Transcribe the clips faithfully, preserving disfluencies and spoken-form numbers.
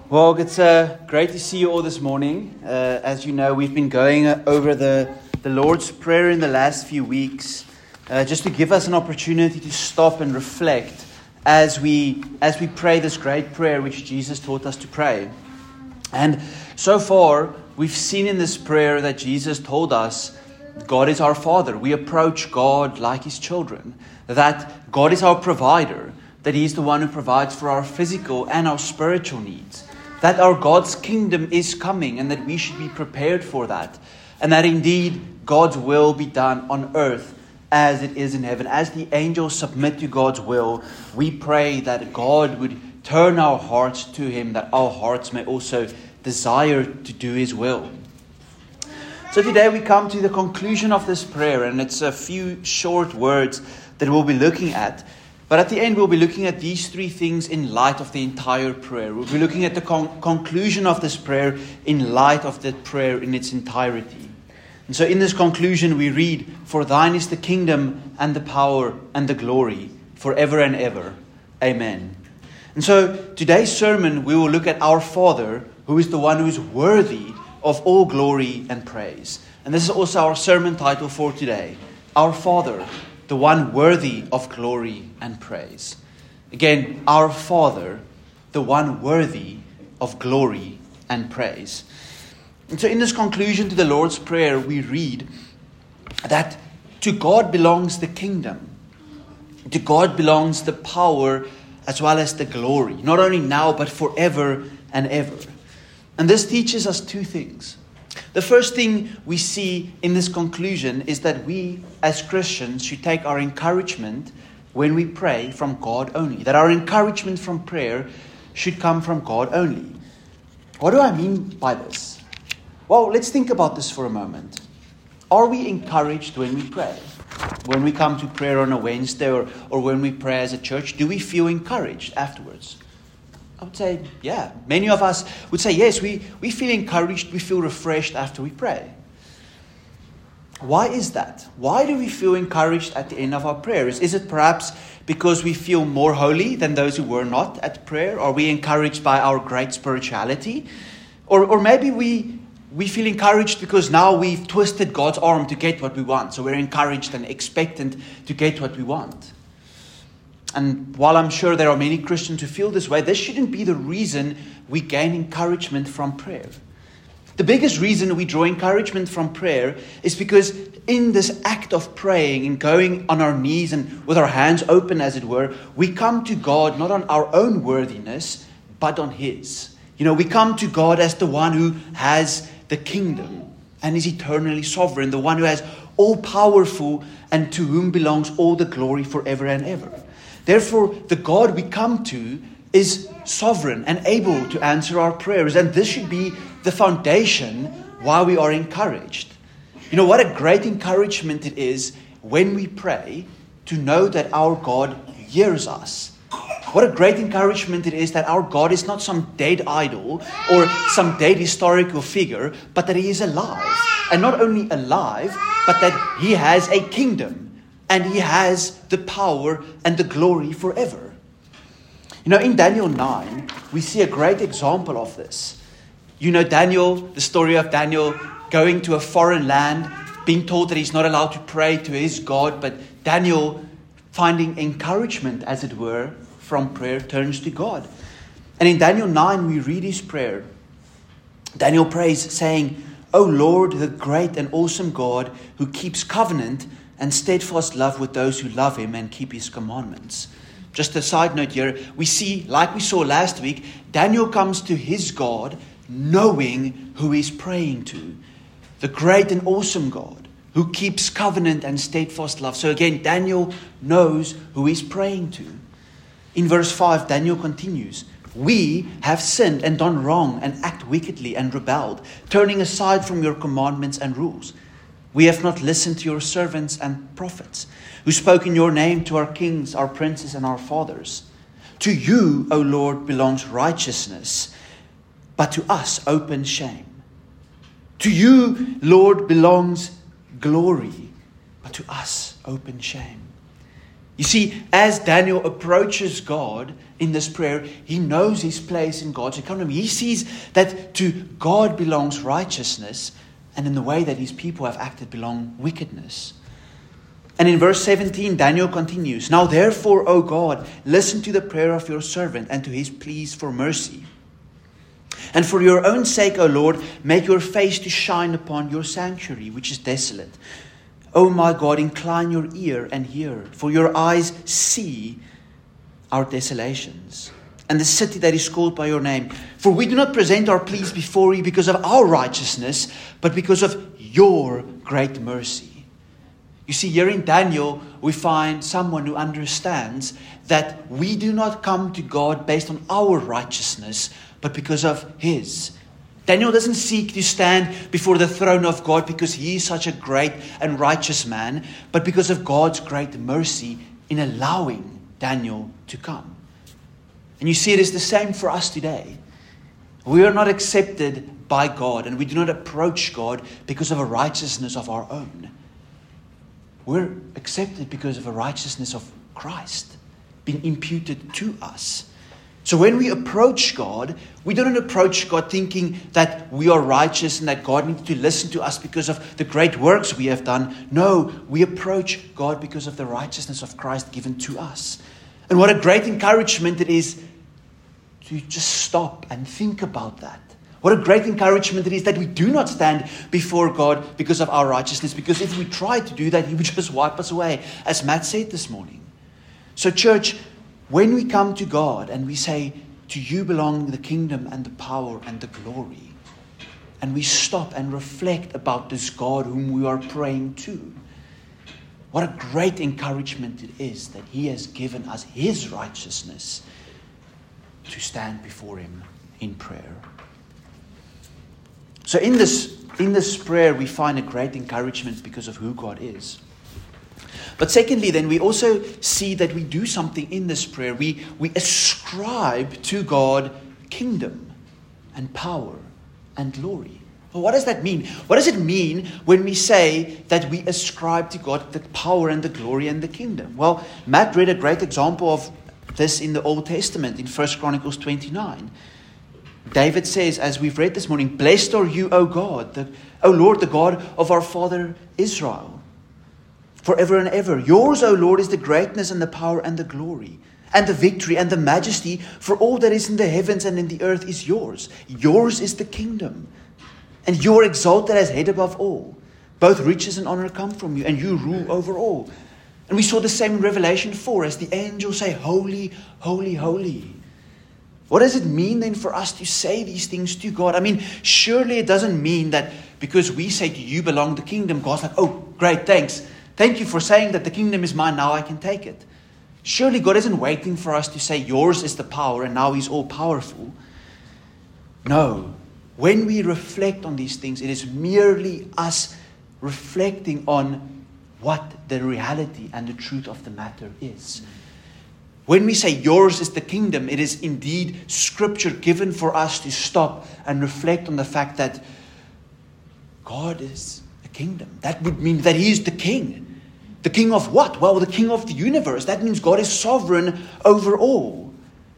Well, it's uh, great to see you all this morning. Uh, as you know, we've been going over the, the Lord's Prayer in the last few weeks, uh, just to give us an opportunity to stop and reflect as we as we pray this great prayer which Jesus taught us to pray. And so far, we've seen in this prayer that Jesus told us God is our Father. We approach God like His children. That God is our provider. That He is the one who provides for our physical and our spiritual needs. That our God's kingdom is coming and that we should be prepared for that. And that indeed God's will be done on earth as it is in heaven. As the angels submit to God's will, we pray that God would turn our hearts to Him, that our hearts may also desire to do His will. So today we come to the conclusion of this prayer, and it's a few short words that we'll be looking at. But at the end, we'll be looking at these three things in light of the entire prayer. We'll be looking at the con- conclusion of this prayer in light of the prayer in its entirety. And so in this conclusion, we read, "For thine is the kingdom and the power and the glory forever and ever. Amen." And so today's sermon, we will look at our Father, who is the one who is worthy of all glory and praise. And this is also our sermon title for today. Our Father, the one worthy of glory and praise. Again, our Father, the one worthy of glory and praise. And so in this conclusion to the Lord's Prayer, we read that to God belongs the kingdom. To God belongs the power as well as the glory. Not only now, but forever and ever. And this teaches us two things. The first thing we see in this conclusion is that we as Christians should take our encouragement when we pray from God only. That our encouragement from prayer should come from God only. What do I mean by this? Well, let's think about this for a moment. Are we encouraged when we pray? When we come to prayer on a Wednesday or, or when we pray as a church, do we feel encouraged afterwards? I would say, yeah. Many of us would say, yes, we, we feel encouraged, we feel refreshed after we pray. Why is that? Why do we feel encouraged at the end of our prayers? Is it perhaps because we feel more holy than those who were not at prayer? Are we encouraged by our great spirituality? Or, or maybe we, we feel encouraged because now we've twisted God's arm to get what we want. So we're encouraged and expectant to get what we want. And while I'm sure there are many Christians who feel this way, this shouldn't be the reason we gain encouragement from prayer. The biggest reason we draw encouragement from prayer is because in this act of praying and going on our knees and with our hands open, as it were, we come to God not on our own worthiness, but on His. You know, we come to God as the one who has the kingdom and is eternally sovereign, the one who has all powerful and to whom belongs all the glory forever and ever. Therefore, the God we come to is sovereign and able to answer our prayers. And this should be the foundation why we are encouraged. You know, what a great encouragement it is when we pray to know that our God hears us. What a great encouragement it is that our God is not some dead idol or some dead historical figure, but that He is alive. And not only alive, but that He has a kingdom. And He has the power and the glory forever. You know, in Daniel nine, we see a great example of this. You know, Daniel, the story of Daniel going to a foreign land, being told that he's not allowed to pray to his God, but Daniel, finding encouragement, as it were, from prayer, turns to God. And in Daniel nine, we read his prayer. Daniel prays, saying, "O Lord, the great and awesome God, who keeps covenant and steadfast love with those who love Him and keep His commandments." Just a side note here, we see, like we saw last week, Daniel comes to his God knowing who he's praying to. The great and awesome God who keeps covenant and steadfast love. So again, Daniel knows who he's praying to. In verse five, Daniel continues, "We have sinned and done wrong and act wickedly and rebelled, turning aside from your commandments and rules. We have not listened to your servants and prophets, who spoke in your name to our kings, our princes, and our fathers. To you, O Lord, belongs righteousness, but to us open shame. To you, Lord, belongs glory, but to us open shame." You see, as Daniel approaches God in this prayer, he knows his place in God's economy. He sees that to God belongs righteousness, and in the way that his people have acted belong wickedness. And in verse seventeen, Daniel continues, "Now therefore, O God, listen to the prayer of your servant and to his pleas for mercy. And for your own sake, O Lord, make your face to shine upon your sanctuary, which is desolate. O my God, incline your ear and hear, for your eyes see our desolations, and the city that is called by your name. For we do not present our pleas before you because of our righteousness, but because of your great mercy." You see, here in Daniel, we find someone who understands that we do not come to God based on our righteousness, but because of his. Daniel doesn't seek to stand before the throne of God because he is such a great and righteous man, but because of God's great mercy in allowing Daniel to come. And you see, it is the same for us today. We are not accepted by God, and we do not approach God because of a righteousness of our own. We're accepted because of a righteousness of Christ being imputed to us. So when we approach God, we don't approach God thinking that we are righteous and that God needs to listen to us because of the great works we have done. No, we approach God because of the righteousness of Christ given to us. And what a great encouragement it is to just stop and think about that. What a great encouragement it is that we do not stand before God because of our righteousness. Because if we try to do that, he would just wipe us away, as Matt said this morning. So church, when we come to God and we say, "To you belong the kingdom and the power and the glory," and we stop and reflect about this God whom we are praying to, what a great encouragement it is that he has given us his righteousness to stand before him in prayer. So in this, in this prayer, we find a great encouragement because of who God is. But secondly, then we also see that we do something in this prayer. We, we ascribe to God kingdom and power and glory. Well, what does that mean? What does it mean when we say that we ascribe to God the power and the glory and the kingdom? Well, Matt read a great example of this in the Old Testament in First Chronicles twenty-nine. David says, as we've read this morning, "Blessed are you, O God, the, O Lord, the God of our father Israel, forever and ever. Yours, O Lord, is the greatness and the power and the glory and the victory and the majesty, for all that is in the heavens and in the earth is yours. Yours is the kingdom, and you are exalted as head above all. Both riches and honor come from you, and you rule over all." And we saw the same in Revelation four as the angels say, "Holy, holy, holy." What does it mean then for us to say these things to God? I mean, surely it doesn't mean that because we say to you belong the kingdom, God's like, "Oh, great, thanks. Thank you for saying that the kingdom is mine, now I can take it." Surely God isn't waiting for us to say yours is the power and now he's all powerful. No. When we reflect on these things, it is merely us reflecting on what the reality and the truth of the matter is. When we say yours is the kingdom, it is indeed scripture given for us to stop and reflect on the fact that God is a kingdom. That would mean that he is the king. The king of what? Well, the king of the universe. That means God is sovereign over all.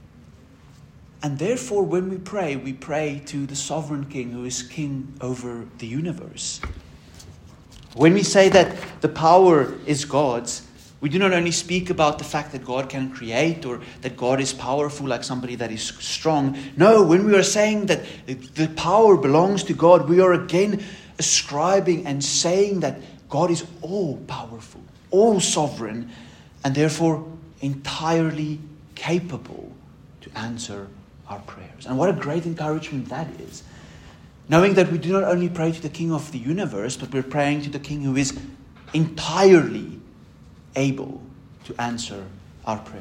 And therefore, when we pray, we pray to the sovereign king who is king over the universe. When we say that the power is God's, we do not only speak about the fact that God can create or that God is powerful like somebody that is strong. No, when we are saying that the power belongs to God, we are again ascribing and saying that God is all powerful, all sovereign, and therefore entirely capable to answer our prayers. And what a great encouragement that is. Knowing that we do not only pray to the King of the universe, but we're praying to the King who is entirely able to answer our prayer.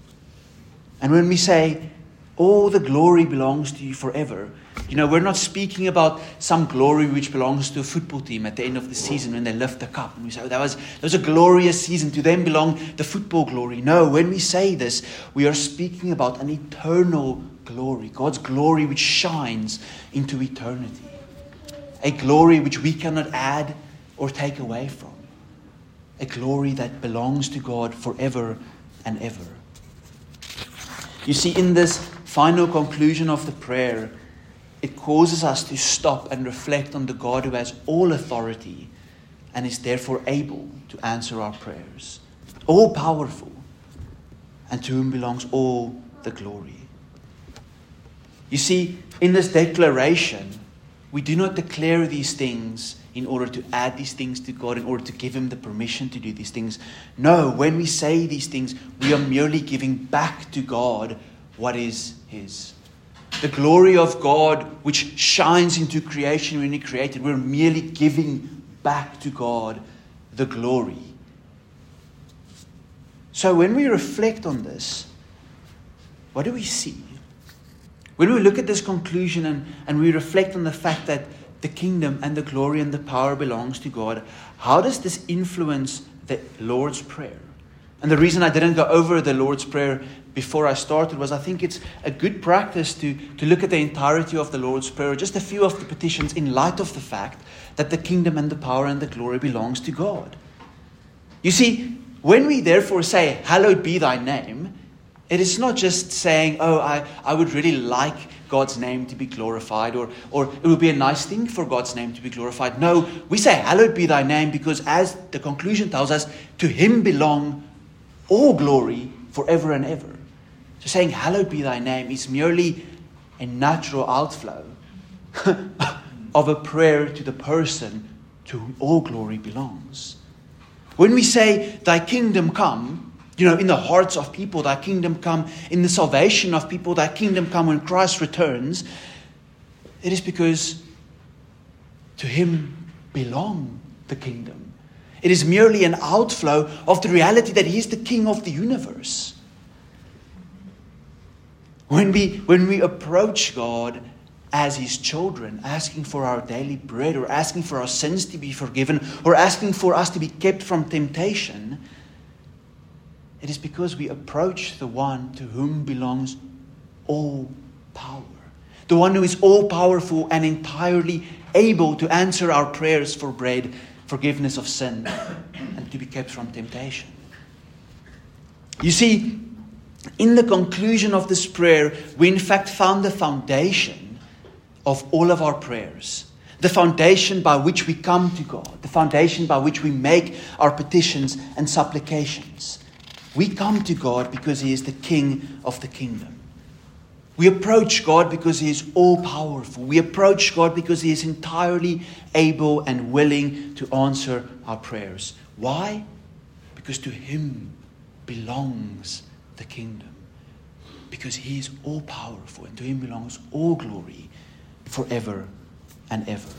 And when we say, all the glory belongs to you forever, you know, we're not speaking about some glory which belongs to a football team at the end of the season when they lift the cup. And we say, oh, that was, that was a glorious season. To them belong the football glory. No, when we say this, we are speaking about an eternal glory. God's glory which shines into eternity. A glory which we cannot add or take away from. a glory that belongs to God forever and ever. You see, in this final conclusion of the prayer, it causes us to stop and reflect on the God who has all authority and is therefore able to answer our prayers, all powerful, and to whom belongs all the glory. You see, in this declaration, we do not declare these things in order to add these things to God, in order to give Him the permission to do these things. No, when we say these things, we are merely giving back to God what is His. The glory of God which shines into creation when He created, we're merely giving back to God the glory. So when we reflect on this, what do we see? When we look at this conclusion and, and we reflect on the fact that the kingdom and the glory and the power belongs to God, how does this influence the Lord's Prayer? And the reason I didn't go over the Lord's Prayer before I started was I think it's a good practice to, to look at the entirety of the Lord's Prayer, just a few of the petitions, in light of the fact that the kingdom and the power and the glory belongs to God. You see, when we therefore say, hallowed be thy name, it is not just saying, oh, I, I would really like God's name to be glorified, or, or it would be a nice thing for God's name to be glorified. No, we say, hallowed be thy name, because as the conclusion tells us, to Him belong all glory forever and ever. So saying, hallowed be thy name is merely a natural outflow of a prayer to the person to whom all glory belongs. When we say, thy kingdom come, you know, in the hearts of people, thy kingdom come in the salvation of people, thy kingdom come when Christ returns, it is because to Him belong the kingdom. It is merely an outflow of the reality that He is the King of the universe. When we, when we approach God as His children, asking for our daily bread, or asking for our sins to be forgiven, or asking for us to be kept from temptation, it is because we approach the one to whom belongs all power. The one who is all powerful and entirely able to answer our prayers for bread, forgiveness of sin, and to be kept from temptation. You see, in the conclusion of this prayer, we in fact found the foundation of all of our prayers. The foundation by which we come to God. The foundation by which we make our petitions and supplications. We come to God because He is the King of the kingdom. We approach God because He is all-powerful. We approach God because He is entirely able and willing to answer our prayers. Why? Because to Him belongs the kingdom. Because He is all-powerful, and to Him belongs all glory forever and ever.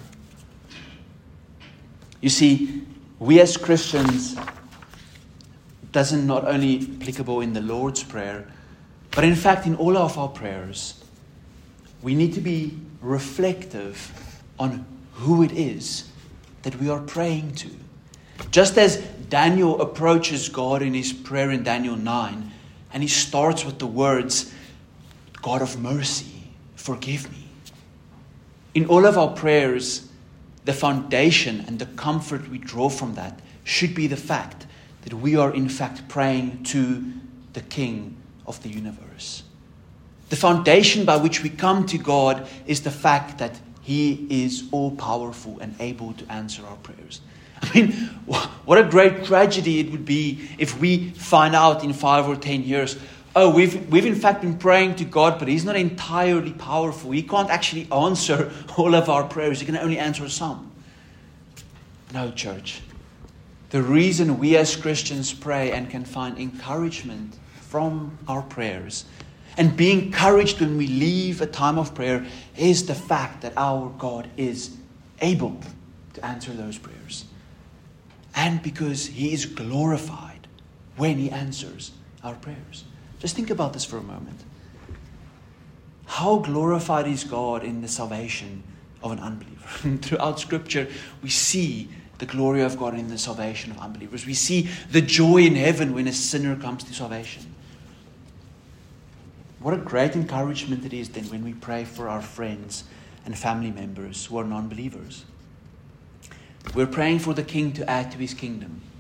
You see, we as Christians, doesn't not only applicable in the Lord's Prayer, but in fact in all of our prayers, we need to be reflective on who it is that we are praying to. Just as Daniel approaches God in his prayer in Daniel nine, and he starts with the words, God of mercy, forgive me. In all of our prayers, the foundation and the comfort we draw from that should be the fact that we are in fact praying to the King of the universe. The foundation by which we come to God is the fact that He is all-powerful and able to answer our prayers. I mean, what a great tragedy it would be if we find out in five or ten years, oh, we've, we've in fact been praying to God, but He's not entirely powerful. He can't actually answer all of our prayers. He can only answer some. No, church. The reason we as Christians pray and can find encouragement from our prayers and be encouraged when we leave a time of prayer is the fact that our God is able to answer those prayers. And because He is glorified when He answers our prayers. Just think about this for a moment. How glorified is God in the salvation of an unbeliever? Throughout Scripture, we see the glory of God in the salvation of unbelievers. We see the joy in heaven when a sinner comes to salvation. What a great encouragement it is then when we pray for our friends and family members who are non-believers. We're praying for the King to add to His kingdom.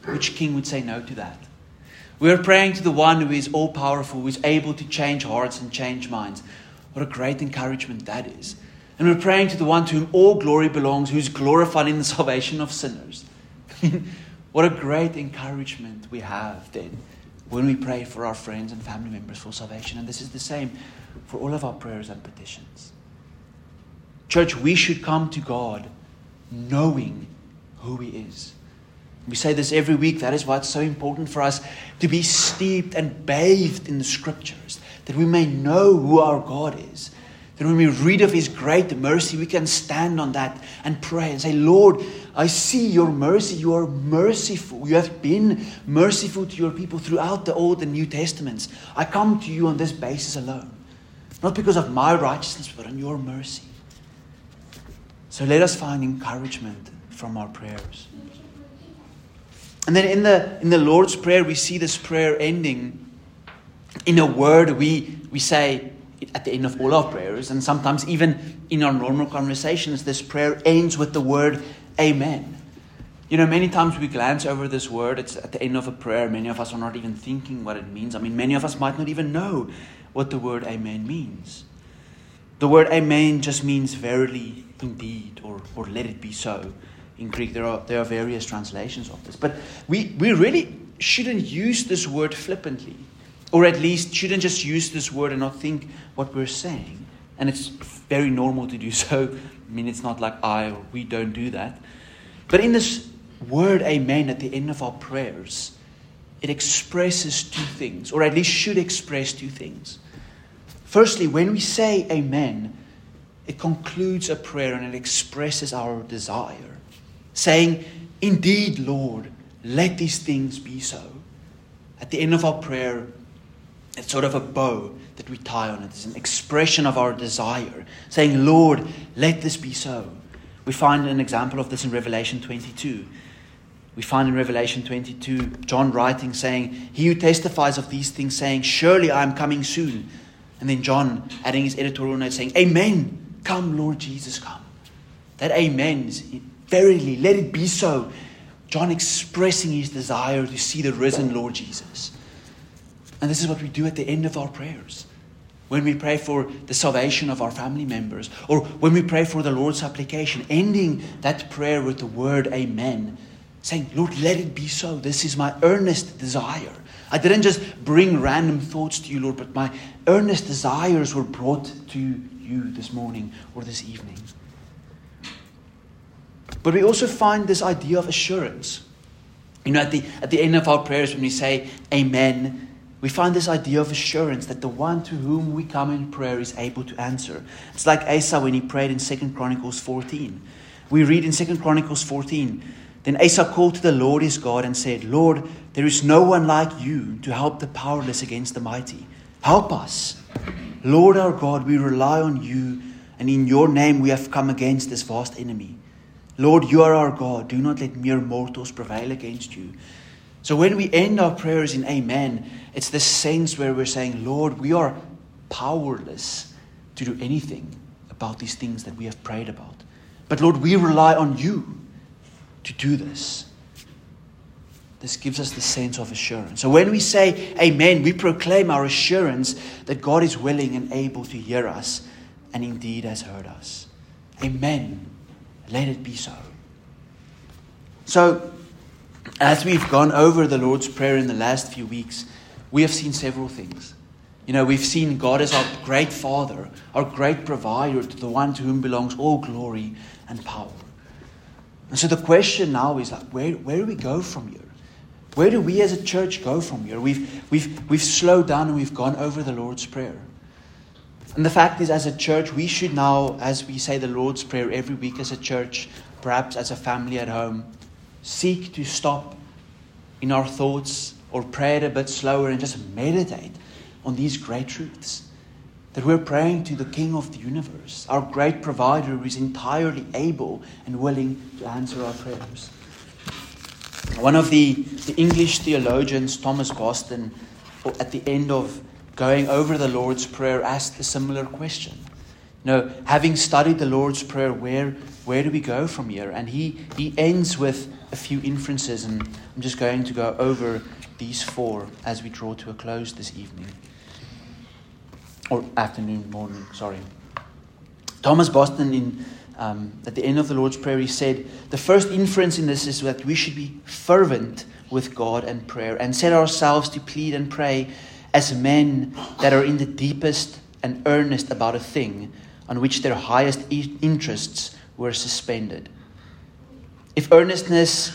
Which king would say no to that? We are praying to the one who is all-powerful, who is able to change hearts and change minds. What a great encouragement that is. And we're praying to the one to whom all glory belongs, who's glorified in the salvation of sinners. What a great encouragement we have then when we pray for our friends and family members for salvation. And this is the same for all of our prayers and petitions. Church, we should come to God knowing who He is. We say this every week. That is why it's so important for us to be steeped and bathed in the Scriptures, that we may know who our God is. That when we read of His great mercy, we can stand on that and pray and say, Lord, I see your mercy. You are merciful. You have been merciful to your people throughout the Old and New Testaments. I come to you on this basis alone. Not because of my righteousness, but on your mercy. So let us find encouragement from our prayers. And then in the in the Lord's Prayer, we see this prayer ending in a word we, we say at the end of all our prayers. And sometimes even in our normal conversations, this prayer ends with the word Amen. You know, many times we glance over this word. It's at the end of a prayer. Many of us are not even thinking what it means. I mean, many of us might not even know what the word Amen means. The word Amen just means verily, indeed, or, or let it be so. In Greek, there are there are various translations of this. But we, we really shouldn't use this word flippantly. Or at least shouldn't just use this word and not think what we're saying. And it's very normal to do so. I mean, it's not like I or we don't do that. But in this word Amen at the end of our prayers, it expresses two things, or at least should express two things. Firstly, when we say Amen, it concludes a prayer and it expresses our desire, saying, indeed, Lord, let these things be so. At the end of our prayer, it's sort of a bow that we tie on it. It's an expression of our desire, saying, Lord, let this be so. We find an example of this in Revelation twenty-two. We find in Revelation twenty-two, John writing, saying, he who testifies of these things, saying, surely I am coming soon. And then John adding his editorial note, saying, Amen, come, Lord Jesus, come. That Amen is, verily, let it be so. John expressing his desire to see the risen Lord Jesus. And this is what we do at the end of our prayers. When we pray for the salvation of our family members, or when we pray for the Lord's supplication, ending that prayer with the word Amen, saying, Lord, let it be so. This is my earnest desire. I didn't just bring random thoughts to you, Lord, but my earnest desires were brought to you this morning or this evening. But we also find this idea of assurance. You know, at the at the end of our prayers, when we say Amen, we find this idea of assurance that the one to whom we come in prayer is able to answer. It's like Asa when he prayed in Second Chronicles fourteen. We read in Second Chronicles fourteen, then Asa called to the Lord his God and said, Lord, there is no one like you to help the powerless against the mighty. Help us. Lord our God, we rely on you, and in your name we have come against this vast enemy. Lord, you are our God. Do not let mere mortals prevail against you. So when we end our prayers in Amen, it's this sense where we're saying, Lord, we are powerless to do anything about these things that we have prayed about. But Lord, we rely on you to do this. This gives us the sense of assurance. So when we say Amen, we proclaim our assurance that God is willing and able to hear us and indeed has heard us. Amen. Let it be so. So, as we've gone over the Lord's Prayer in the last few weeks, we have seen several things. You know, we've seen God as our great Father, our great provider, to the one to whom belongs all glory and power. And so the question now is, like, where, where do we go from here? Where do we as a church go from here? We've, we've, we've slowed down and we've gone over the Lord's Prayer. And the fact is, as a church, we should now, as we say the Lord's Prayer every week as a church, perhaps as a family at home, seek to stop in our thoughts or pray it a bit slower and just meditate on these great truths. That we're praying to the King of the universe, our great provider who is entirely able and willing to answer our prayers. One of the, the English theologians, Thomas Boston, at the end of going over the Lord's Prayer, asked a similar question. You know, having studied the Lord's Prayer, where, where do we go from here? And he, he ends with a few inferences, and I'm just going to go over these four as we draw to a close this evening. Or afternoon, morning, sorry. Thomas Boston, in, um, at the end of the Lord's Prayer, he said, the first inference in this is that we should be fervent with God and prayer and set ourselves to plead and pray as men that are in the deepest and earnest about a thing on which their highest e- interests were suspended. If earnestness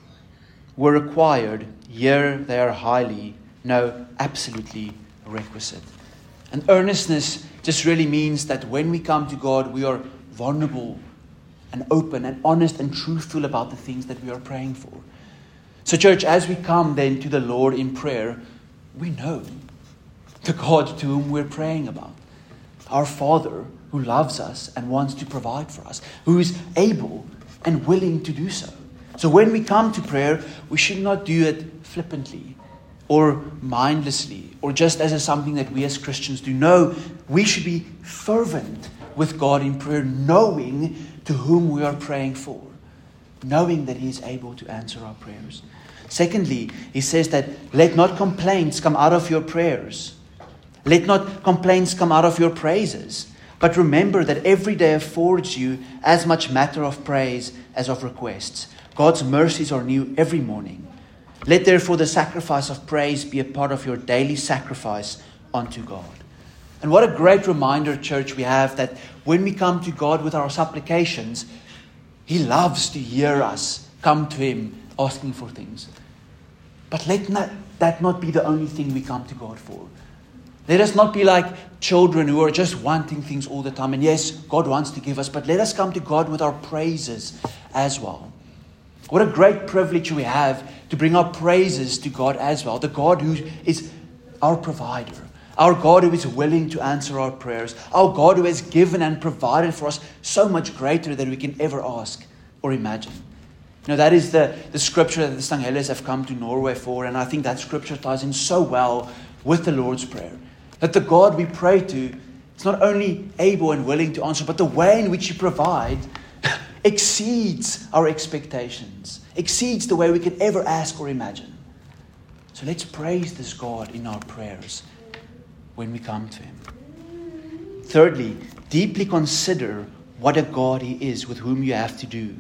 were required, here they are highly, no, absolutely requisite. And earnestness just really means that when we come to God, we are vulnerable and open and honest and truthful about the things that we are praying for. So church, as we come then to the Lord in prayer, we know the God to whom we're praying about. Our Father who loves us and wants to provide for us, who is able and willing to do so. So when we come to prayer, we should not do it flippantly or mindlessly or just as a something that we as Christians do. No, we should be fervent with God in prayer, knowing to whom we are praying for, knowing that He is able to answer our prayers. Secondly, he says that let not complaints come out of your prayers. Let not complaints come out of your praises. But remember that every day affords you as much matter of praise as of requests. God's mercies are new every morning. Let therefore the sacrifice of praise be a part of your daily sacrifice unto God. And what a great reminder, church, we have that when we come to God with our supplications, He loves to hear us come to Him asking for things. But let not, that not be the only thing we come to God for. Let us not be like children who are just wanting things all the time. And yes, God wants to give us, but let us come to God with our praises as well. What a great privilege we have to bring our praises to God as well. The God who is our provider. Our God who is willing to answer our prayers. Our God who has given and provided for us so much greater than we can ever ask or imagine. You know, that is the, the scripture that the Stanghellas have come to Norway for. And I think that scripture ties in so well with the Lord's Prayer. That the God we pray to is not only able and willing to answer, but the way in which He provides exceeds our expectations, exceeds the way we could ever ask or imagine. So let's praise this God in our prayers when we come to Him. Thirdly, deeply consider what a God He is with whom you have to do.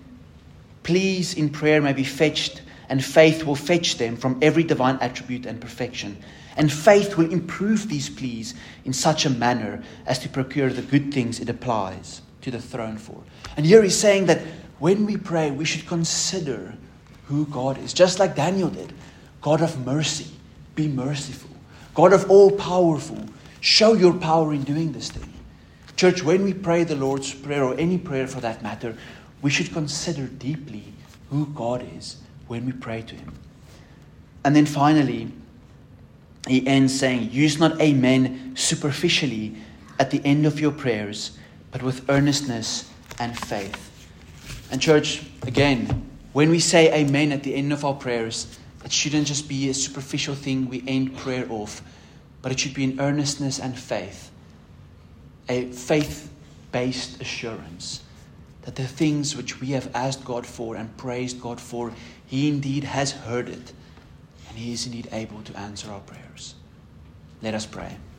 Pleas in prayer may be fetched, and faith will fetch them from every divine attribute and perfection. And faith will improve these pleas in such a manner as to procure the good things it applies to the throne for. And here he's saying that when we pray, we should consider who God is. Just like Daniel did. God of mercy, be merciful. God of all powerful, show your power in doing this thing. Church, when we pray the Lord's Prayer, or any prayer for that matter, we should consider deeply who God is when we pray to Him. And then finally, he ends saying, use not amen superficially at the end of your prayers, but with earnestness and faith. And church, again, when we say amen at the end of our prayers, it shouldn't just be a superficial thing we end prayer off, but it should be an earnestness and faith. A faith-based assurance that the things which we have asked God for and praised God for, He indeed has heard it, and He is indeed able to answer our prayers. Let us pray.